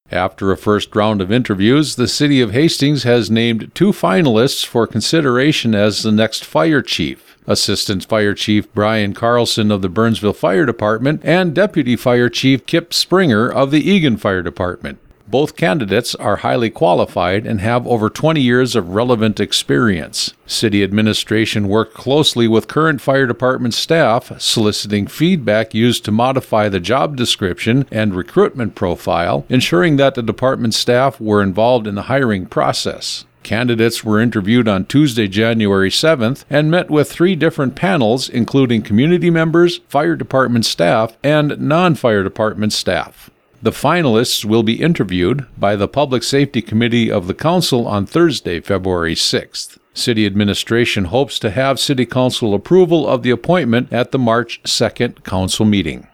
After a first round of interviews, the City of Hastings has named 2 finalists for consideration as the next fire chief: Assistant Fire Chief Brian Carlson of the Burnsville Fire Department and Deputy Fire Chief Kip Springer of the Eagan Fire Department. Both candidates are highly qualified and have over 20 years of relevant experience. City administration worked closely with current fire department staff, soliciting feedback used to modify the job description and recruitment profile, ensuring that the department staff were involved in the hiring process. Candidates were interviewed on Tuesday, January 7th, and met with 3 different panels, including community members, fire department staff, and non-fire department staff. The finalists will be interviewed by the Public Safety Committee of the Council on Thursday, February 6th. City administration hopes to have City Council approval of the appointment at the March 2nd Council meeting.